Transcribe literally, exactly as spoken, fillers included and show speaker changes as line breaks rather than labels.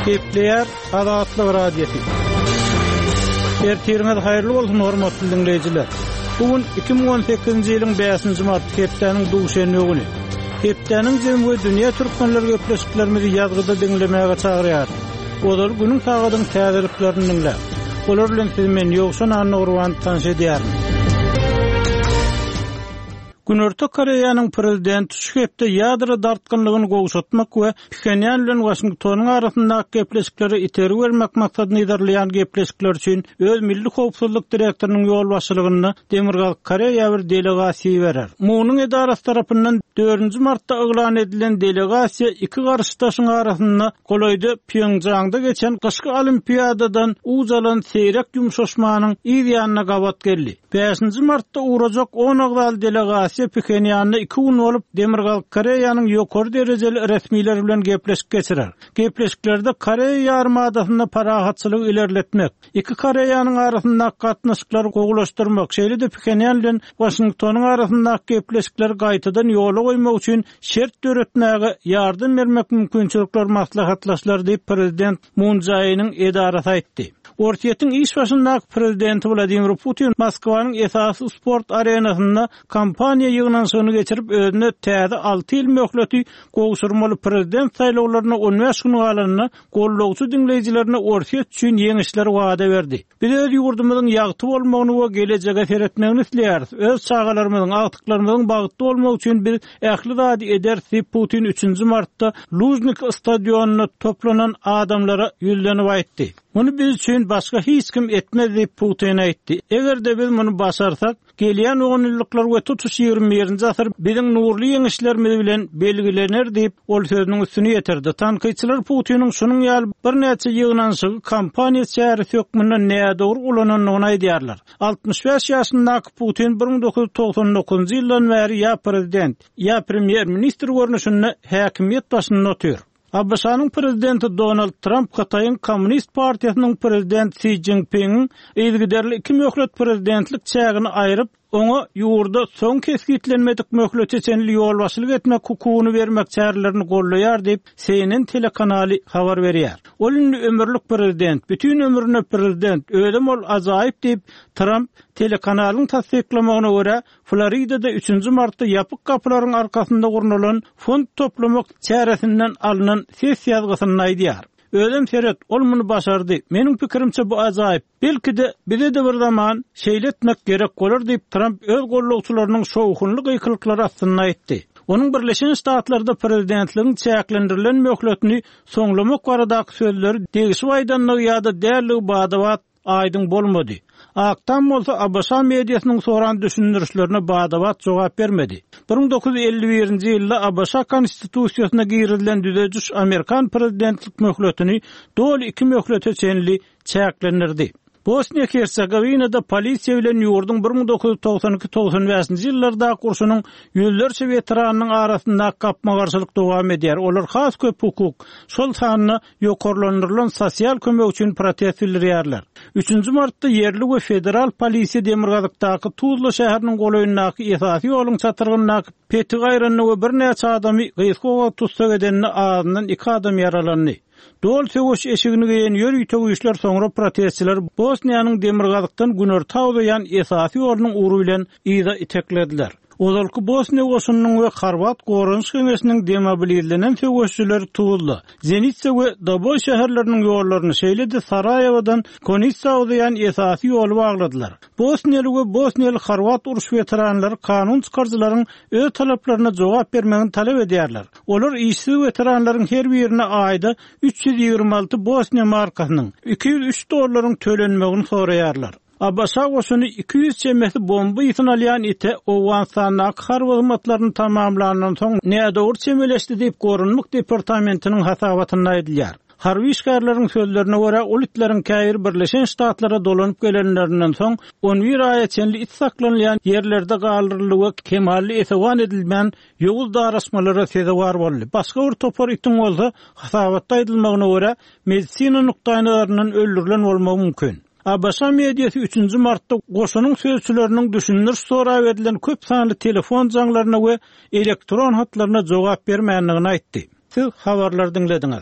Kepler Azatlyk radiosu. Ertirňiz haýyrly bolsun hormatly dinleýijiler. Bugun iki ming on sekizinji ýylyň beşinji mart hepdeniň duşenli güni. Hepdeniň jemgy dünýä türkmenleri göpleşiklerimizi ýazgyda dinlemäge çagyrýar. Olar günüň taýgadyň täzeliklerini dinler. Olar bilen siz men ýoksa anagurwan tanış edýär. Günörtü Koreýanyň prezidenti şu hepde ýadro dartgynlygyny gowşatmak we Pxenyan bilen Washingtonyň arasyndaky gepleşikleri iteri bermek maksadyny ýerleýän gepleşikler üçin öz milli howpsuzlyk direktorlygynyň ýol başçylygyny Demirgal Koreýa bir delegasiýa berer. Munyň edarasy tarapyndan dördünji martda eglan edilen delegasiýa iki garşydaşyň arasynda golaýdy Pyeongchangda geçen gyşky olimpiadadan uzalan seýrek ýumşaşmanyň ýerine gabat geldi. beşinji martda uğrajak on agdal delegasiýa Pxenýanda iki gün bolup Demirgal Koreýanyň ýokary derejeli resmiler bilen gepleşik geçirer. Gepleşiklerde Koreýa ýarymadasyna parahatçylyk ilerletmek, iki Koreýanyň arasyndaky gatnaşyklary gowulaşdyrmak, şeýle-de Pxenýan bilen Washingtonyň arasyndaky gepleşikler gaýtadan ýola goýmak üçin şert döretmäge ýardym bermek mümkinçilikler maslahatlaşlar diýip prezident Moon Jae-inyň edarasy aýtdy. Ortiýetiň iş başyndaky prezidenti Vladimir Putin Moskwanyň esasy sport arenasynda kampaniýa ýygnanşygyny geçirip özüne täze alty ýyl möhleti gowşurmaly prezident saýlawlaryna on beş gün galanyna gollawçy dinleýijilerine ortiýet üçin ýeňişler wada berdi. Biz öz ýurdumyzyň ýagty bolmagyny we gelejege seretmegini isleýäris. Öz çagalarymyzyň, agtyklarymyzyň bagtly bolmagy üçin bir ähli zady eder Putin üçünji martda Luzhnik stadionuna toplanan adamlara ýüzlenip aýtdy. Muny biz üçin başga hiç kim etmez diýip Putin aýtdy. Egerde biz muny başarsak, gelýän on ýylliklar we tutuş ýygrimi birinji asyr biziň nurly ýeňişlerimiz bilen belgilener diýip ol sözüniň üstüne ýetirdi. Tanqyçylar Putiniň şunyň ýaly bir näçe ýygnanşygy kampaniýa çäri sökmünden näde dogry ulananyny aýdýarlar. altmış beş ýaşyndaky Putin bir ming dokuz ýüz toksan dokuzynjy ýyldan bäri ýa prezident, ýa premier ministr görnüşinde häkimiýet başynda otur. A B S-nyň prezidenti Donald Trump Hataýyň Kommunist partiýasynyň prezidenti Xi Jinping ýygyderli iki möhlet prezidentlik çägini aýryp oňa ýurda soň kesgitlenmedik möhlet çeçenli ýol başçylyk etmek hukugyny bermek çärelerini gollaýar diýip C N N telekanaly habar berýär. Ol ömürlük prezident, bütün ömrüne prezident, ödem ol ajaýyp diýip Trump telekanalyň tasdiklamagyna görä Floridada üçünji martda ýapyk kapylaryň arkasynda gurnulan fond toplamak çäresinden alynan ses ýazgysyny aýdýar. Ödem Ferret ol muny başardy. Meniň pikirimçe bu ajaýyp. Belki-de bize de bir zaman şeýletmek gerek bolar diýip Trump öz gollawçylarynyň şowhunly gyklyklary astyna aýtdy. Onun Birleşen Ştatlarda prezidentligiň çäklendirilen möhletini soňlamak baradaky sözleri degişi aýdanlygy ýa-da därligi badawat aýdyň bolmady. Aktan bolsa A B S mediýasynyň soran düşündirişlerine badawat jogap bermedi. bir ming dokuz ýüz elli birinji ýylda A B S konstitusiýasyna girilen düzejüş Amerikan prezidentlik möhletini doly iki möhlete çenli çäklendirdi. Bosniýa Hersegovinada polisiýa bilen ýurdun bir ming dokuz ýüz toksan iki toksan beşinji ýyllarda kurşunyň ýüzlerçe weteranynyň arasynda gapma garşylyk dowam edýär. Olar has köp hukuk, şol sanyny ýokarlandyrylan sosial kömek üçin protest bildirýärler. üçünji martda yerli we federal polisiýa Demirgazykdaky Tuzla şäheriniň golaýyndaky esasy ýoluň çatyrgynyna peti gaýranyny we bir näçe adamy gysgoga tutsak edenini ağzyndan iki adam yaralandy. Dol söwüş eşigini giyen ýöri tögüşler soňra protestçiler Bosniýanyň Demirgazykdan Günör tawdaýan esasy ýolunyň ury bilen ýyza iteklediler. Ozalky Bosniýa goşunynyň we Horvat gorunç keňeşiniň demobilizlenen söwüşçileri tutuldy. Zenitsa we Doboj şäherleriniň ýollaryny şeýle-de Sarajewodan Konitsa ýan esasy ýoly bagladylar. Bosniýaly we Bosniýaly Horvat uruş weteranlary kanun çykarjylaryň öz talaplaryna jogap bermegini talap edýärler. Olar işçi weteranlaryň her birine aýda üç ýüz ýygrimi alty Bosniýa markasynyň iki ýüz üç dollaryň tölenmegini soraýarlar. A B S goşuny iki yüz çemesi bomba ýytyn alýan ite Owganstanyň harwazmatlaryny tamamlanan soň näde ur çemeleşdi diýip Gorunluk departamentiniň hasabatyna aýdylýar. Harby işgärleriň sözlerine görä ol itlerin käýir Birleşen Ştatlara dolanyp gelenlerinden soň on bir aýa çenli it saklanýan ýerlerde galdyrylygy kemalli esewan edilmän ýogul darasmalary sezewar boldy. Başga bir topar itiň bolsa hasabatda aýdylmagyna görä medisina nukdaýynlaryndan öldürilen bolmagy mümkin. A B S mediýasy üçünji martda goşunyň sözçüleriniň düşündiriş soraw edilen köp sanly telefon jaňlaryna we elektron hatlaryna jogap bermänligini aýtdy. Siz habarlar dinlediňiz.